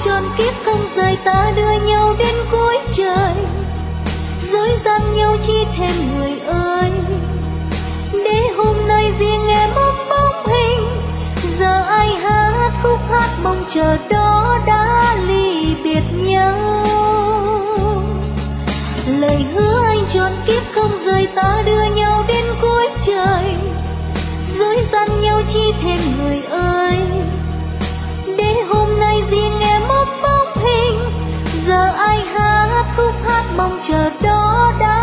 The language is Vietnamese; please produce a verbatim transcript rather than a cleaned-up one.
tròn kiếp không rời ta đưa nhau đến cuối trời, dối gian nhau chi thêm người ơi. Để hôm nay riêng em ôm bóng hình, giờ ai hát khúc hát mong chờ đó đã ly biệt nhau. Lời hứa anh tròn kiếp không rời ta đưa nhau đến cuối trời, dối gian nhau chi thêm người ơi. Để hôm nay riêng em ôm bóng hình, giờ ai hát khúc hát mong chờ đó đã